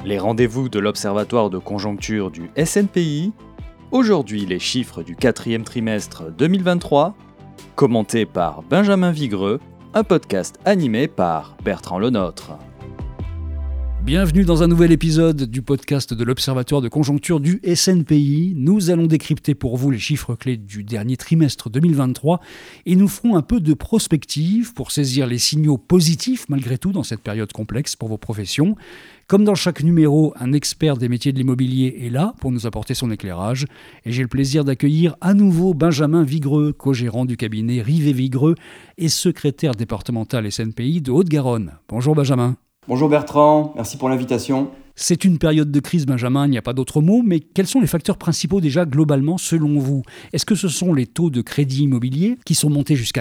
Les rendez-vous de l'Observatoire de conjoncture du SNPI. Aujourd'hui, les chiffres du quatrième trimestre 2023, commentés par Benjamin Vigreux, un podcast animé par Bertrand Lenôtre. Bienvenue dans un nouvel épisode du podcast de l'Observatoire de conjoncture du SNPI. Nous allons décrypter pour vous les chiffres clés du dernier trimestre 2023 et nous ferons un peu de prospective pour saisir les signaux positifs malgré tout dans cette période complexe pour vos professions. Comme dans chaque numéro, un expert des métiers de l'immobilier est là pour nous apporter son éclairage et j'ai le plaisir d'accueillir à nouveau Benjamin Vigreux, co-gérant du cabinet Rivet Vigreux et secrétaire départemental SNPI de Haute-Garonne. Bonjour Benjamin. Bonjour Bertrand, merci pour l'invitation. C'est une période de crise, Benjamin, il n'y a pas d'autre mot, mais quels sont les facteurs principaux déjà globalement selon vous ? Est-ce que ce sont les taux de crédit immobilier qui sont montés jusqu'à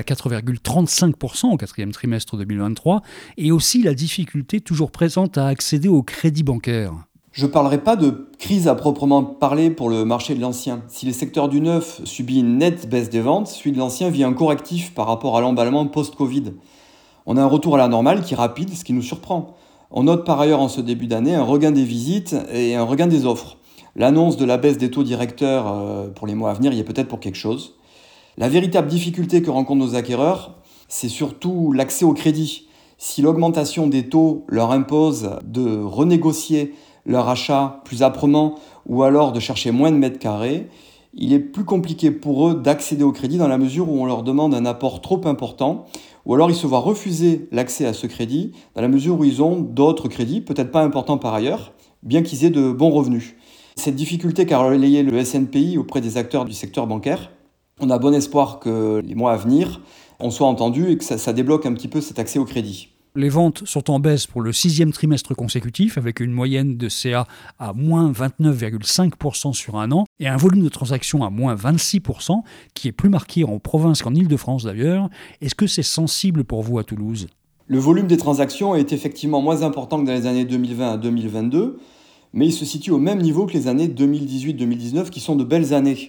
4,35% au quatrième trimestre 2023 et aussi la difficulté toujours présente à accéder au crédit bancaire ? Je ne parlerai pas de crise à proprement parler pour le marché de l'ancien. Si le secteur du neuf subit une nette baisse des ventes, celui de l'ancien vit un correctif par rapport à l'emballement post-Covid. On a un retour à la normale qui est rapide, ce qui nous surprend. On note par ailleurs en ce début d'année un regain des visites et un regain des offres. L'annonce de la baisse des taux directeurs pour les mois à venir y est peut-être pour quelque chose. La véritable difficulté que rencontrent nos acquéreurs, c'est surtout l'accès au crédit. Si l'augmentation des taux leur impose de renégocier leur achat plus âprement ou alors de chercher moins de mètres carrés, il est plus compliqué pour eux d'accéder au crédit dans la mesure où on leur demande un apport trop important ou alors ils se voient refuser l'accès à ce crédit dans la mesure où ils ont d'autres crédits, peut-être pas importants par ailleurs, bien qu'ils aient de bons revenus. Cette difficulté qu'a relayé le SNPI auprès des acteurs du secteur bancaire, on a bon espoir que les mois à venir, on soit entendu et que ça débloque un petit peu cet accès au crédit. Les ventes sont en baisse pour le sixième trimestre consécutif avec une moyenne de CA à moins 29,5% sur un an et un volume de transactions à moins 26% qui est plus marqué en province qu'en Île-de-France d'ailleurs. Est-ce que c'est sensible pour vous à Toulouse ? Le volume des transactions est effectivement moins important que dans les années 2020 à 2022, mais il se situe au même niveau que les années 2018-2019 qui sont de belles années.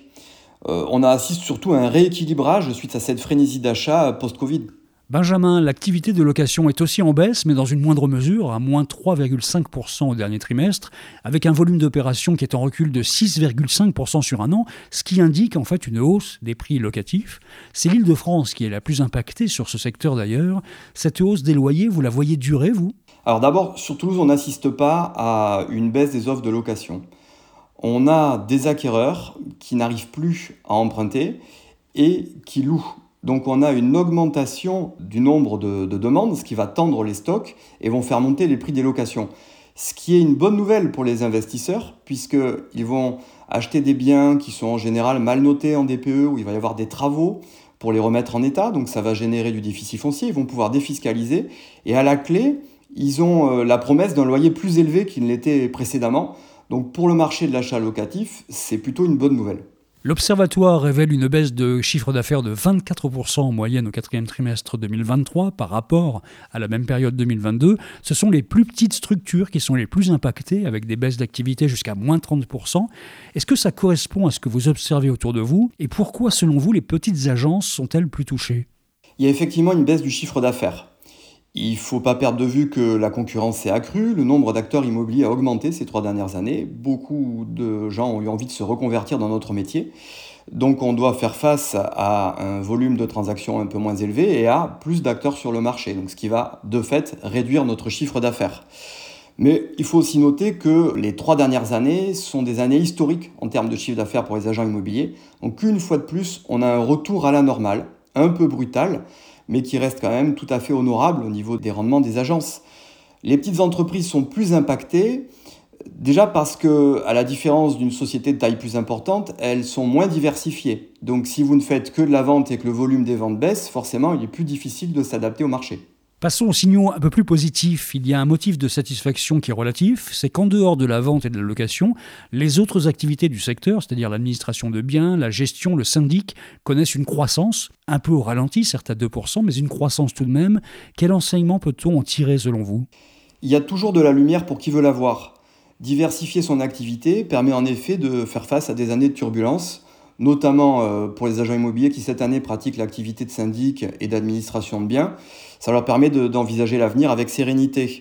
On assiste surtout à un rééquilibrage suite à cette frénésie d'achat post-Covid. Benjamin, l'activité de location est aussi en baisse, mais dans une moindre mesure, à moins 3,5% au dernier trimestre, avec un volume d'opérations qui est en recul de 6,5% sur un an, ce qui indique en fait une hausse des prix locatifs. C'est l'Île-de-France qui est la plus impactée sur ce secteur d'ailleurs. Cette hausse des loyers, vous la voyez durer, vous ? Alors d'abord, sur Toulouse, on n'assiste pas à une baisse des offres de location. On a des acquéreurs qui n'arrivent plus à emprunter et qui louent. Donc on a une augmentation du nombre de demandes, ce qui va tendre les stocks et vont faire monter les prix des locations. Ce qui est une bonne nouvelle pour les investisseurs, puisqu'ils vont acheter des biens qui sont en général mal notés en DPE, où il va y avoir des travaux pour les remettre en état, donc ça va générer du déficit foncier, ils vont pouvoir défiscaliser. Et à la clé, ils ont la promesse d'un loyer plus élevé qu'il ne l'était précédemment. Donc pour le marché de l'achat locatif, c'est plutôt une bonne nouvelle. L'Observatoire révèle une baisse de chiffre d'affaires de 24% en moyenne au quatrième trimestre 2023 par rapport à la même période 2022. Ce sont les plus petites structures qui sont les plus impactées avec des baisses d'activité jusqu'à moins 30%. Est-ce que ça correspond à ce que vous observez autour de vous ? Et pourquoi, selon vous, les petites agences sont-elles plus touchées ? Il y a effectivement une baisse du chiffre d'affaires. Il ne faut pas perdre de vue que la concurrence s'est accrue, le nombre d'acteurs immobiliers a augmenté ces 3 dernières années. Beaucoup de gens ont eu envie de se reconvertir dans notre métier. Donc on doit faire face à un volume de transactions un peu moins élevé et à plus d'acteurs sur le marché. Donc ce qui va de fait réduire notre chiffre d'affaires. Mais il faut aussi noter que les 3 dernières années sont des années historiques en termes de chiffre d'affaires pour les agents immobiliers. Donc une fois de plus, on a un retour à la normale, un peu brutal, mais qui reste quand même tout à fait honorable au niveau des rendements des agences. Les petites entreprises sont plus impactées, déjà parce que, à la différence d'une société de taille plus importante, elles sont moins diversifiées. Donc si vous ne faites que de la vente et que le volume des ventes baisse, forcément il est plus difficile de s'adapter au marché. Passons aux signaux un peu plus positifs. Il y a un motif de satisfaction qui est relatif, c'est qu'en dehors de la vente et de la location, les autres activités du secteur, c'est-à-dire l'administration de biens, la gestion, le syndic, connaissent une croissance, un peu au ralenti, certes à 2%, mais une croissance tout de même. Quel enseignement peut-on en tirer selon vous ? Il y a toujours de la lumière pour qui veut la voir. Diversifier son activité permet en effet de faire face à des années de turbulence, notamment pour les agents immobiliers qui cette année pratiquent l'activité de syndic et d'administration de biens. Ça leur permet d'envisager l'avenir avec sérénité.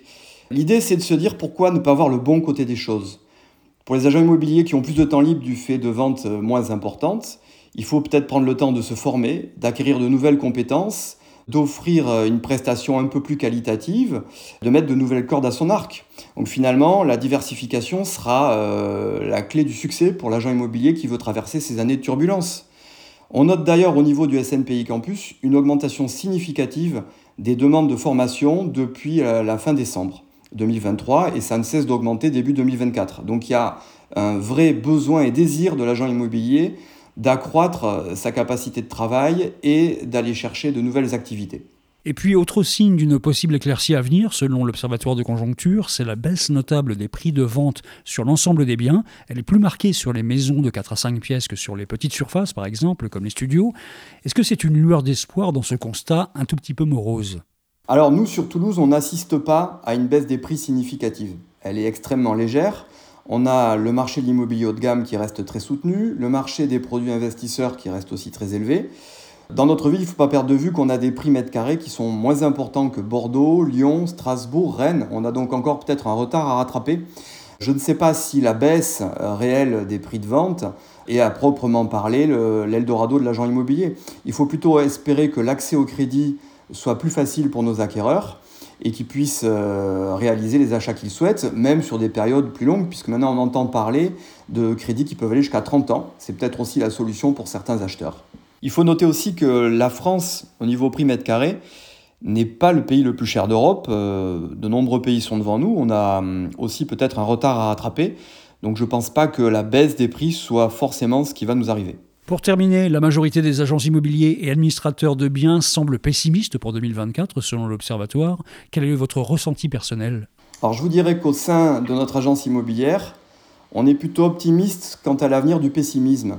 L'idée, c'est de se dire pourquoi ne pas voir le bon côté des choses. Pour les agents immobiliers qui ont plus de temps libre du fait de ventes moins importantes, il faut peut-être prendre le temps de se former, d'acquérir de nouvelles compétences, d'offrir une prestation un peu plus qualitative, de mettre de nouvelles cordes à son arc. Donc finalement, la diversification sera la clé du succès pour l'agent immobilier qui veut traverser ces années de turbulence. On note d'ailleurs au niveau du SNPI Campus une augmentation significative des demandes de formation depuis la fin décembre 2023 et ça ne cesse d'augmenter début 2024. Donc il y a un vrai besoin et désir de l'agent immobilier d'accroître sa capacité de travail et d'aller chercher de nouvelles activités. Et puis, autre signe d'une possible éclaircie à venir, selon l'Observatoire de conjoncture, c'est la baisse notable des prix de vente sur l'ensemble des biens. Elle est plus marquée sur les maisons de 4 à 5 pièces que sur les petites surfaces, par exemple, comme les studios. Est-ce que c'est une lueur d'espoir dans ce constat un tout petit peu morose ? Alors nous, sur Toulouse, on n'assiste pas à une baisse des prix significative. Elle est extrêmement légère. On a le marché de l'immobilier haut de gamme qui reste très soutenu, le marché des produits investisseurs qui reste aussi très élevé. Dans notre ville, il ne faut pas perdre de vue qu'on a des prix mètres carrés qui sont moins importants que Bordeaux, Lyon, Strasbourg, Rennes. On a donc encore peut-être un retard à rattraper. Je ne sais pas si la baisse réelle des prix de vente est à proprement parler l'Eldorado de l'agent immobilier. Il faut plutôt espérer que l'accès au crédit soit plus facile pour nos acquéreurs et qu'ils puissent réaliser les achats qu'ils souhaitent, même sur des périodes plus longues, puisque maintenant on entend parler de crédits qui peuvent aller jusqu'à 30 ans. C'est peut-être aussi la solution pour certains acheteurs. Il faut noter aussi que la France, au niveau prix mètre carré, n'est pas le pays le plus cher d'Europe. De nombreux pays sont devant nous. On a aussi peut-être un retard à rattraper. Donc je ne pense pas que la baisse des prix soit forcément ce qui va nous arriver. Pour terminer, la majorité des agents immobiliers et administrateurs de biens semblent pessimistes pour 2024, selon l'Observatoire. Quel est votre ressenti personnel ? Alors je vous dirais qu'au sein de notre agence immobilière, on est plutôt optimiste quant à l'avenir du pessimisme.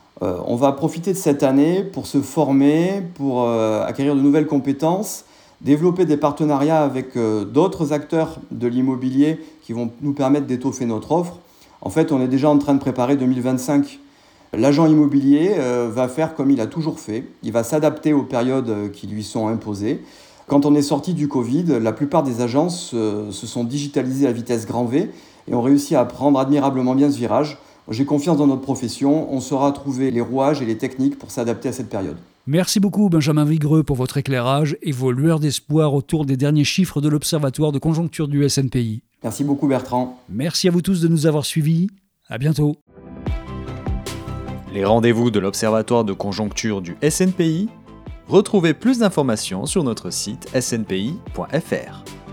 On va profiter de cette année pour se former, pour acquérir de nouvelles compétences, développer des partenariats avec d'autres acteurs de l'immobilier qui vont nous permettre d'étoffer notre offre. En fait, on est déjà en train de préparer 2025. L'agent immobilier va faire comme il a toujours fait. Il va s'adapter aux périodes qui lui sont imposées. Quand on est sorti du Covid, la plupart des agences se sont digitalisées à vitesse grand V et ont réussi à prendre admirablement bien ce virage. J'ai confiance dans notre profession. On saura trouver les rouages et les techniques pour s'adapter à cette période. Merci beaucoup Benjamin Vigreux pour votre éclairage et vos lueurs d'espoir autour des derniers chiffres de l'Observatoire de conjoncture du SNPI. Merci beaucoup Bertrand. Merci à vous tous de nous avoir suivis. À bientôt. Les rendez-vous de l'Observatoire de conjoncture du SNPI. Retrouvez plus d'informations sur notre site snpi.fr.